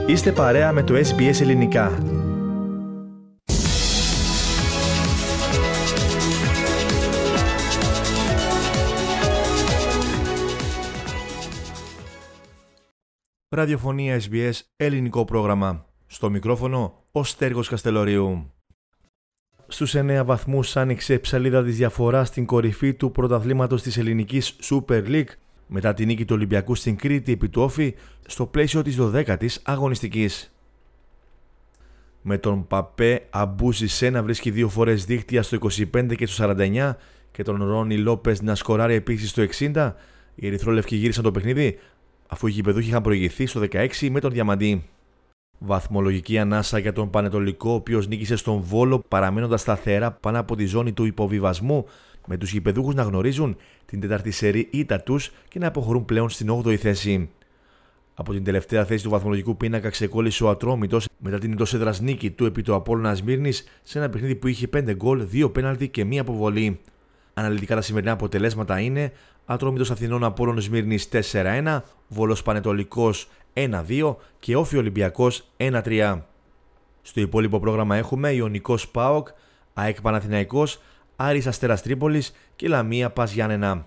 Είστε παρέα με το SBS Ελληνικά. Ραδιοφωνία SBS, ελληνικό πρόγραμμα. Στο μικρόφωνο, ο Στέργος Καστελωρίου. Στους 9 βαθμούς άνοιξε η ψαλίδα της διαφοράς στην κορυφή του πρωταθλήματος της ελληνικής Super League μετά τη νίκη του Ολυμπιακού στην Κρήτη επί του Όφη στο πλαίσιο της 12ης αγωνιστικής. Με τον Παπέ Αμπούζισέ να βρίσκει 2 φορές δίχτυα στο 25 και στο 49 και τον Ρόνι Λόπες να σκοράρει επίσης στο 60, οι ερυθρόλευκοι γύρισαν το παιχνίδι αφού οι γηπεδούχοι είχαν προηγηθεί στο 16 με τον Διαμαντή. Βαθμολογική ανάσα για τον Πανετολικό, ο οποίος νίκησε στον Βόλο παραμένοντας σταθερά πάνω από τη ζώνη του υποβιβασμού, με τους γηπεδούχους να γνωρίζουν την τέταρτη σερί ήττα τους και να αποχωρούν πλέον στην 8η θέση. Από την τελευταία θέση του βαθμολογικού πίνακα ξεκόλλησε ο Ατρόμητος μετά την εντός έδρας νίκη του επί του Απόλλωνα Σμύρνης σε ένα παιχνίδι που είχε 5 γκολ, 2 πέναλτι και 1 αποβολή. Αναλυτικά τα σημερινά αποτελέσματα είναι Ατρόμητος Αθηνών Απόλλων Σμύρνης 4-1, Βόλος Πανετολικός 1-2 και Όφη Ολυμπιακός 1-3. Στο υπόλοιπο πρόγραμμα έχουμε Ιωνικός ΠΑΟΚ, ΑΕΚ Παναθηναϊκός, Άρης Αστέρας Τρίπολης και Λαμία Πας Γιάννενα.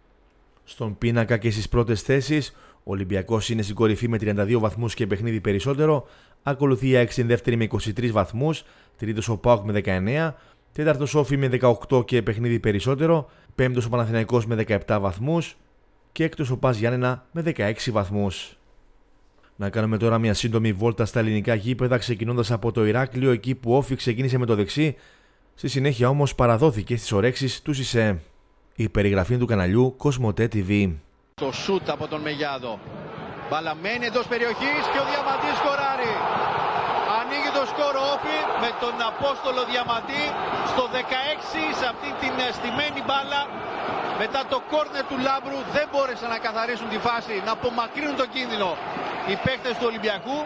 Στον πίνακα και στις πρώτες θέσεις, ο Ολυμπιακός είναι στην κορυφή με 32 βαθμούς και παιχνίδι περισσότερο, ακολουθεί η ΑΕΚ στην δεύτερη με 23 βαθμούς, τρίτος ο ΠΑΟΚ με 19, τέταρτος Όφη με 18 και παιχνίδι περισσότερο, πέμπτος ο Παναθηναϊκός με 17 βαθμούς και έκτος ο Πας Γιάννενα με 16 βαθμούς. Να κάνουμε τώρα μια σύντομη βόλτα στα ελληνικά γήπεδα, ξεκινώντας από το Ηράκλειο, εκεί που ο Όφη ξεκίνησε με το δεξί, στη συνέχεια όμως παραδόθηκε στις ορέξεις του ΣΥΣΕ. Η περιγραφή του καναλιού Κοσμοτέ TV. Το σούτ από τον Μεγιάδο. Μπαλαμένη εντός περιοχής και ο Διαμαντής σκοράρει. Ανοίγει το σκορ Όφη με τον Απόστολο Διαμαντή στο 16 σε αυτή την στημένη μπάλα. Μετά το κόρνερ του Λάμπρου δεν μπόρεσαν να καθαρίσουν τη φάση, να απομακρύνουν τον κίνδυνο οι παίκτες του Ολυμπιακού.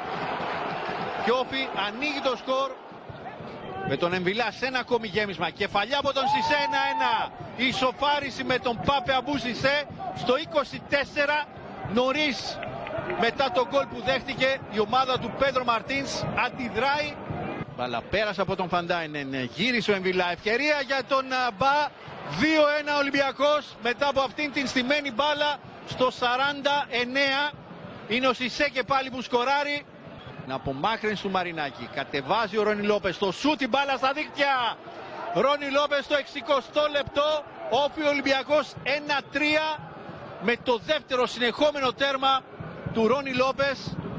Και Όφη ανοίγει το σκορ με τον Εμβιλά σε ένα ακόμη γέμισμα. Κεφαλιά από τον Σισέ 1-1. Η ισοφάριση με τον Πάπε Αμπούζισέ στο 24. Νωρίς μετά τον γκολ που δέχτηκε η ομάδα του Πέδρο Μαρτίνς αντιδράει. Μπαλά πέρασε από τον Φαντάινεν. Γύρισε ο Εμβιλά. Ευκαιρία για τον Μπα. 2-1 Ολυμπιακός μετά από αυτήν την στημένη μπάλα στο 49. Είναι ο Σισέ και πάλι που σκοράρει. Απομάκρυνση του Μαρινάκη. Κατεβάζει ο Ρόνι Λόπες. Το σούτ, την μπάλα στα δίκτυα. Ρόνι Λόπες στο 60 λεπτό. Όφη Ολυμπιακός 1-3 με το δεύτερο συνεχόμενο τέρμα του Ρόνι Λόπες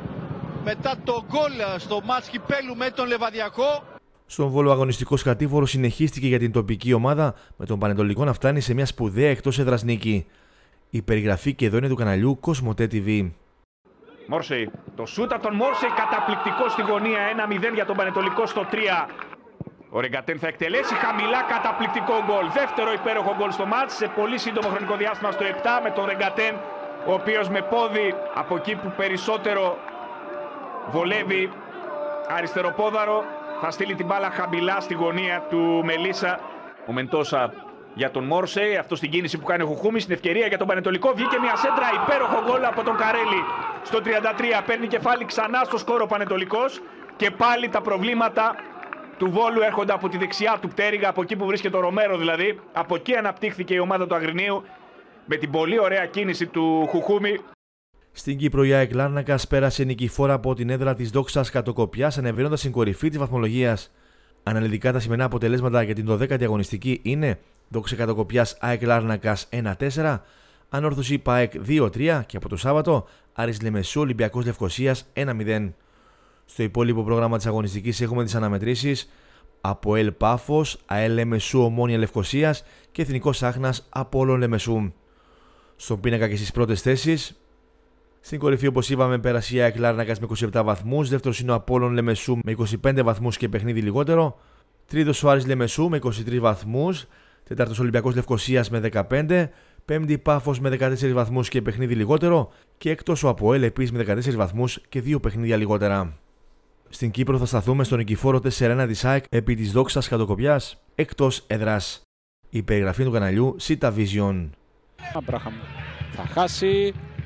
μετά το γκολ στο μάτς κυπέλου με τον Λεβαδιακό. Στον Βόλο αγωνιστικός κατήφορος συνεχίστηκε για την τοπική ομάδα, με τον Πανετολικό να φτάνει σε μια σπουδαία εκτός έδρας νίκη. Η περιγραφή και εδώ είναι του καναλιού Κοσμοτέ TV. Μόρσεϊ, το σούτ από τον Μόρσεϊ καταπληκτικό στη γωνία, 1-0 για τον Πανετολικό στο 3. Ο Ρεγκατέν θα εκτελέσει χαμηλά, καταπληκτικό γκολ. Δεύτερο υπέροχο γκολ στο μάτς σε πολύ σύντομο χρονικό διάστημα στο 7 με τον Ρεγκατέν, ο οποίος με πόδι από εκεί που περισσότερο βολεύει αριστεροπόδαρο θα στείλει την μπάλα χαμηλά στη γωνία του Μελίσσα. Ο Μεντόσα για τον Μόρσεϊ, αυτό στην κίνηση που κάνει ο Χουχούμη, στην ευκαιρία για τον Πανετολικό. Βγήκε μια σέντρα, υπέροχο γκολ από τον Καρέλη στο 33. Παίρνει κεφάλι ξανά στο σκόρο Πανετολικός και πάλι τα προβλήματα του Βόλου έρχονται από τη δεξιά του πτέρυγα, από εκεί που βρίσκεται ο Ρομέρο δηλαδή. Από εκεί αναπτύχθηκε η ομάδα του Αγρινίου με την πολύ ωραία κίνηση του Χουχούμη. Στην Κύπρο η ΑΕΚ Λάρνακας πέρασε νικηφόρα από την έδρα της Δόξας Κατοκοπιάς, ανεβαίνοντας στην κορυφή της βαθμολογίας. Αναλυτικά τα σημερινά αποτελέσματα για την 12η αγωνιστική είναι Δόξα Κατοκοπιάς ΑΕΚ Λάρνακας 1-4, Ανόρθωση ΠΑΕΚ 2-3 και από το Σάββατο Άρης Λεμεσού Ολυμπιακός Λευκωσίας 1-0. Στο υπόλοιπο πρόγραμμα της αγωνιστικής έχουμε τις αναμετρήσεις ΑΠΟΕΛ Πάφος, ΑΕΛ Λεμεσού Ομόνια Λευκωσίας και Εθνικός Άχνας Απόλλων Λεμεσού. Στον πίνακα και στις πρώτες θέσεις, στην κορυφή όπως είπαμε πέρασε η ΑΕΚ Λάρνακας με 27 βαθμούς, δεύτερος είναι ο Απόλλων Λεμεσού με 25 βαθμούς και παιχνίδι λιγότερο, τρίτος ο Άρης Λεμεσού με 23 βαθμούς, τέταρτος Ολυμπιακός Λευκωσίας με 15, πέμπτη Πάφος με 14 βαθμούς και παιχνίδι λιγότερο και έκτος ο ΑΠΟΕΛ επίσης με 14 βαθμούς και 2 παιχνίδια λιγότερα. Στην Κύπρο θα σταθούμε στον νικηφόρο 4-1 της ΑΕΚ επί της Δόξας Κατοκοπιάς εκτός έδρας. Η περιγραφή του καναλιού Sita Vision. Αμπράχαμ θα χάσει.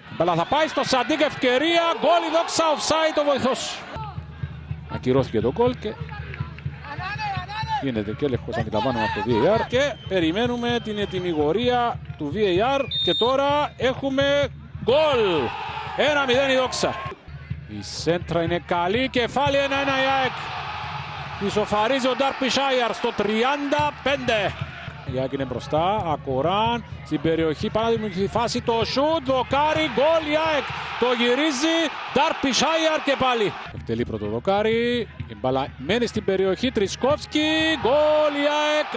Αλλά θα πάει στο Σαντίκ, ευκαιρία, γκολ η Δόξα, offside ο βοηθός. Ακυρώθηκε το γκολ και γίνεται και έλεγχος, αντιλαμβάνομαι, από το VAR και περιμένουμε την ετοιμιγορία του VAR και τώρα έχουμε γκολ. 1-0 η Δόξα. Η σέντρα είναι καλή, κεφάλι 1-1 η ΑΕΚ. Ισοφαρίζει ο Ντάρπισάιαρ στο 35. Η ΑΕΚ είναι μπροστά, Ακοράν στην περιοχή, πάνω να δημιουργηθεί φάση, το σουτ, δοκάρι, γκολ η ΑΕΚ. Το γυρίζει, Ντάρπισάιαρ και πάλι. Εκτελεί πρώτο δοκάρι, η μπάλα μένει στην περιοχή, Τρισκόφσκι, γκολ η ΑΕΚ,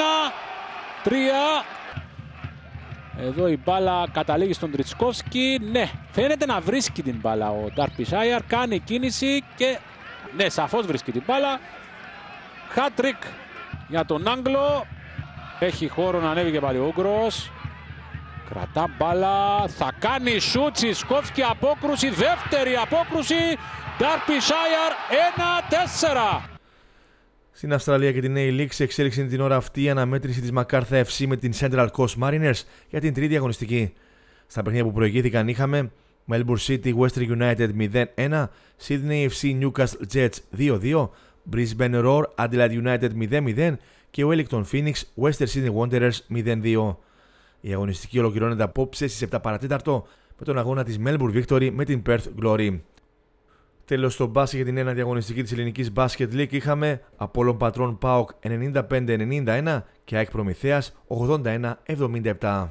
1-3. Εδώ η μπάλα καταλήγει στον Τρισκόφσκι, ναι, φαίνεται να βρίσκει την μπάλα ο Ντάρπισάιαρ, κάνει κίνηση και ναι, σαφώς βρίσκει την μπάλα. Hat-trick για τον Άγγλο. Έχει χώρο να ανέβει και πάλι ο Ούγκρος. Κρατά μπάλα, θα κάνει σουτ, Τρισκόφσκι, απόκρουση, δεύτερη απόκρουση. Ντάρπισάιαρ 1-4. Στην Αυστραλία και την A-League σε εξέλιξη την ώρα αυτή η αναμέτρηση της Macarthur FC με την Central Coast Mariners για την τρίτη αγωνιστική. Στα παιχνίδια που προηγήθηκαν είχαμε Melbourne City Western United 0-1, Sydney FC Newcastle Jets 2-2, Brisbane Roar Adelaide United 0-0 και Wellington Phoenix Western Sydney Wanderers 0-2. Η αγωνιστική ολοκληρώνεται απόψε στις 7 παρατέταρτο με τον αγώνα της Melbourne Victory με την Perth Glory. Τέλος, στο μπάσκετ για την ένατη αγωνιστική της ελληνικής Basket League είχαμε Απόλλων Πατρών ΠΑΟΚ 95-91 και ΑΕΚ Προμηθέας 81-77.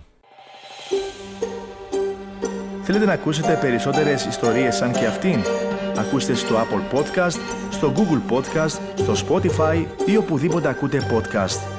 Θέλετε να ακούσετε περισσότερες ιστορίες σαν και αυτήν? Ακούστε στο Apple Podcast, στο Google Podcast, στο Spotify ή οπουδήποτε ακούτε podcast.